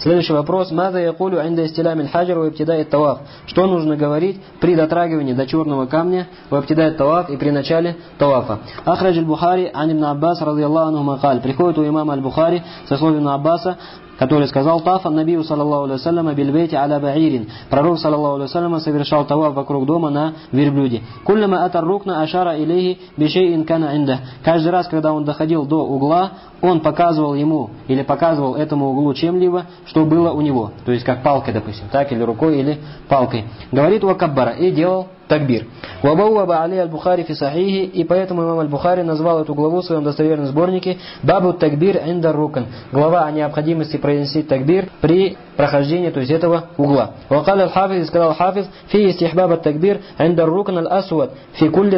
Следующий вопрос. Маза якулю инда истилямиль хаджар ва ибтидает таваф. Что нужно говорить при дотрагивании до черного камня, ва ибтидает таваф и при начале тавафа? Ахрадж аль-Бухари ан ибн Аббас радийаллаху анху макаль. Приходит у имама аль-Бухари со слов ибн Аббаса, который сказал: «Тафа набию саллаллаху алейхи вассаляма бильбейти аля ба'ирин». Пророк саллаллаху алейхи вассаляма совершал таваф вокруг дома на верблюде. «Куллама атар рукна ашара илейхи бишейин кана инда». Каждый раз, когда он доходил до угла, он показывал ему или показывал этому углу чем-либо, что было у него. То есть как палкой, допустим, так, или рукой, или палкой. Говорит «Вакаббара» и делал такбир. «Вабауаба али аль-Бухари фи сахихи», и поэтому имам аль-Бухари назвал эту главу в своем достоверном сборнике «Бабу такбир инда рукан». Глава о необходимости произнести такбир при прохождении, то есть этого угла. «Вакал аль-Хафиз», сказал Хафиз, «Фи истихбаба такбир инда рукан аль-асвад фи кулли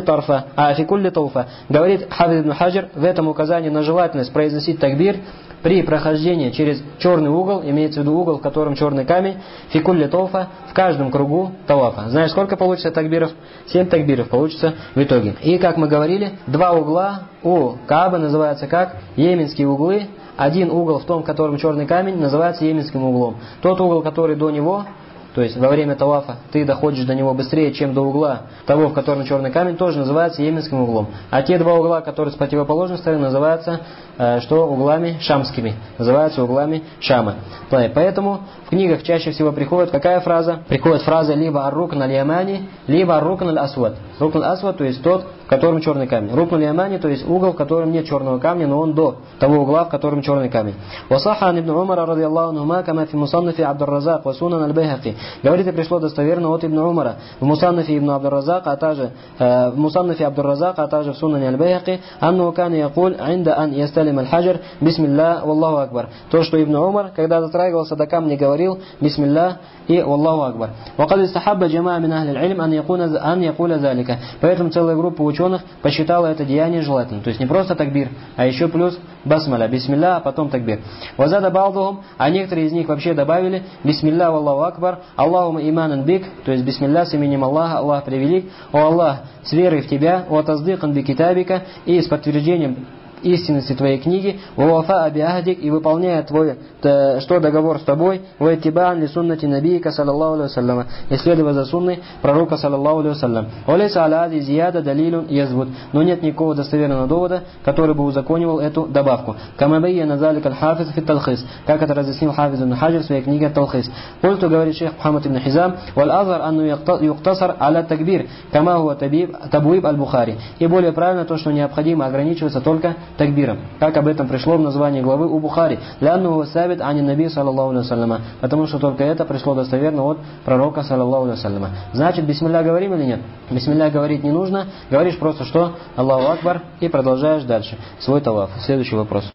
тауфа». Говорит Хафиз ибн Хаджар в этом указании на желательность произносить такбир при прохождении через черный угол, имеется в виду угол, в котором черный камень, фикулли тауфа, в каждом кругу тавафа. Знаешь, сколько получится такбиров? 7 такбиров получится в итоге. И, как мы говорили, два угла у Каабы называются как йеменские углы. Один угол в том, в котором черный камень, называется йеменским углом. Тот угол, который до него, то есть во время тавафа ты доходишь до него быстрее, чем до угла того, в котором черный камень, тоже называется йеменским углом. А те два угла, которые с противоположной стороны, называются углами шамскими, называются углами Шама. Поэтому в книгах чаще всего приходит какая фраза? Приходит фраза либо ар-рукн аль-ямани, либо ар-рукн аль-асвад. Рукн аль-асвад, то есть тот, в котором черный камень. Рукн аль-ямани, то есть угол, в котором нет черного камня, но он до того угла, в котором черный камень. Васаха ан ибн Умара радийаллаху анхума кама фи мусаннафи Абдур-Разак ва сунан аль-Байхаки. Говорит, и пришло достоверно от ибн Умара в мусаннафи ибн Абдур-Разак, а также в мусаннафи Абдур-Разак, а также в сунане аль-Байхаки, анну кана якуль инда ан ясталим аль-хаджар бисмилля валлаху акбар. То, что ибн Умар, когда затрагивался до камня, говорил бисмилля и валлаху акбар. Вакад истахабба джамаа мин ахли аль-илм ан якуля залика. Поэтому целая группа ученых посчитала это деяние желательным. То есть не просто такбир, а еще плюс басмаля, бисмилля, а потом такбир. Вазада балдухум, а некоторые из них вообще добавили бисмилля валлаху акбар, Аллахума иманан бик, то есть бисмилля с именем Аллаха, Аллах превелик, о Аллах, с верой в тебя, о таздыкан би китабика, и с подтверждением истинности твоей книги, вафа абиахдик, и выполняя твой договор с тобой, вайтибан ли суннати набийка саллаллаху алейхи вассаляма, и следуя за сунной пророка саллаллаху алейхи вассалям. Олейса аляди зияда далилун язвуд, но нет никакого достоверного довода, который бы узаконивал эту добавку. Камабайя назалик аль-хафиз фи талхис, как это разъяснил Хафиз ибн Хаджар в своей книге Талхис. Культу, говорит шейх Мухаммад ибн Хизам, валь азар анну юктасар аля такбир, кама хуа табуиб аль-Бухари. И более правильно то, что необходимо ограничиваться только такбиром, как об этом пришло в названии главы у Бухари, ляннуху сабит ани наби саллаллаху алейхи вассаляма, потому что только это пришло достоверно от пророка саллаллаху алейхи вассаляма. Значит, бисмилля говорим или нет? Бисмилля говорить не нужно, говоришь просто что Аллаху акбар и продолжаешь дальше свой таваф. Следующий вопрос.